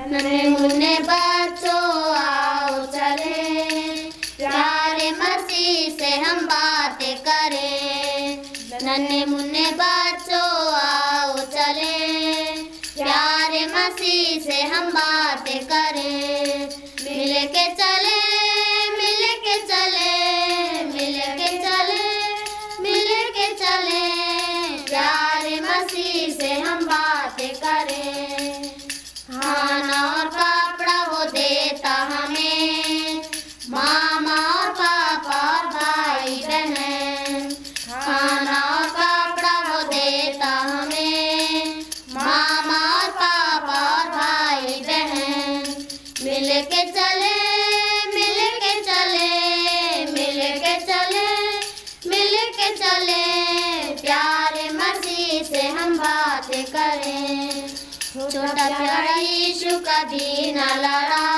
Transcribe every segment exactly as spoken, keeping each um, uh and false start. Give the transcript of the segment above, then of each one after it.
नन्हे मुन्ने बच्चों आओ चले, प्यारे मसीह से हम बातें करें। नन्हे मुन्ने बच्चों आओ चले, प्यारे मसीह से हम बातें करें। मिल के चले, मिल के चले, मिल के चले, मिल के चले, प्यारे मसीह से हम बातें करें। खाना और कपड़ा वो देता हमें, मामा और पापा और भाई बहन। खाना और कपड़ा वो देता हमें, मामा और पापा और भाई बहन। मिल के चले, मिल के चले, मिल के चले, मिल के चले, प्यारे मसीह से हम बातें करें। छोटा प्यारा यीशु कभी न लड़ा,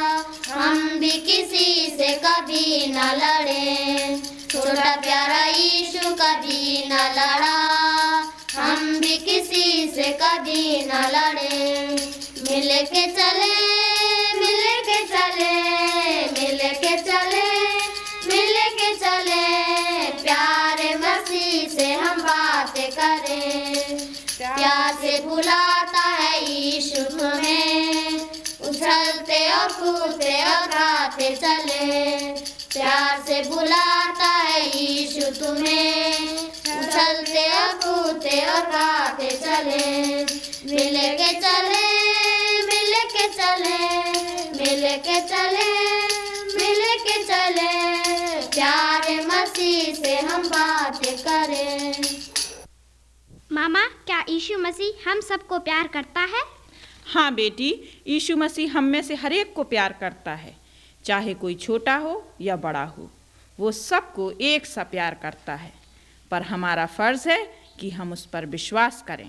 हम भी किसी से कभी न लड़े। छोटा प्यारा यीशु कभी न लड़ा, हम भी किसी से कभी न लड़े। मिल के चले, मिल के चले, मिल के चले, मिल के चले, प्यारे मसीह से हम बातें करें। प्यार से बुलाता है यीशु तुम्हें, उछलते और कूदते और गाते चले। प्यार से बुलाता है यीशु तुम्हें, उछलते और कूदते और गाते चले। मिल के चले, मिल के चले, मिल के चले, मिल के चले, प्यारे मसीह से हम बातें करें। मामा, क्या यीशु मसीह हम सबको प्यार करता है? हाँ बेटी, यीशु मसीह हम में से हर एक को प्यार करता है, चाहे कोई छोटा हो या बड़ा हो। वो सबको एक सा प्यार करता है, पर हमारा फर्ज है कि हम उस पर विश्वास करें।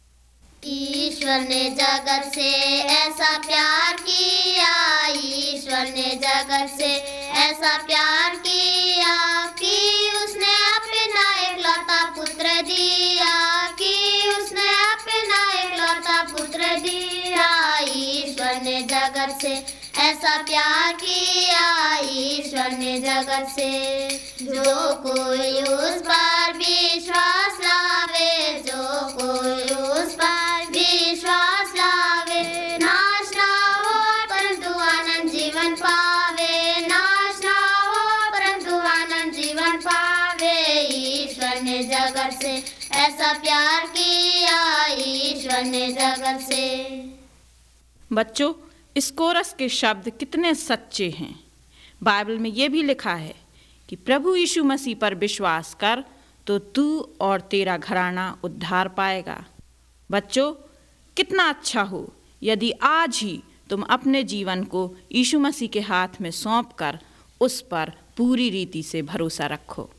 ईश्वर ने जगत से ऐसा प्यार किया, ईश्वर ने जगत से ऐसा प्यार किया कि उसने अपना एकलौता पुत्र दिया, कि उसने अपना एकलौता पुत्र दिया। ईश्वर ने जगत से ऐसा प्यार किया, ईश्वर ने जगत से। जो कोई उस पर विश्वास लावे, जो कोई उस पर विश्वास लावे, नाश ना हो परंतु आनंद जीवन पावे, नाश ना हो परंतु आनंद जीवन पावे। ईश्वर ने जगत से ऐसा प्यार किया, ईश्वर ने जगत से। बच्चों, इस कोरस के शब्द कितने सच्चे हैं। बाइबल में ये भी लिखा है कि प्रभु यीशु मसीह पर विश्वास कर तो तू और तेरा घराना उद्धार पाएगा। बच्चों, कितना अच्छा हो यदि आज ही तुम अपने जीवन को यीशु मसीह के हाथ में सौंप कर उस पर पूरी रीति से भरोसा रखो।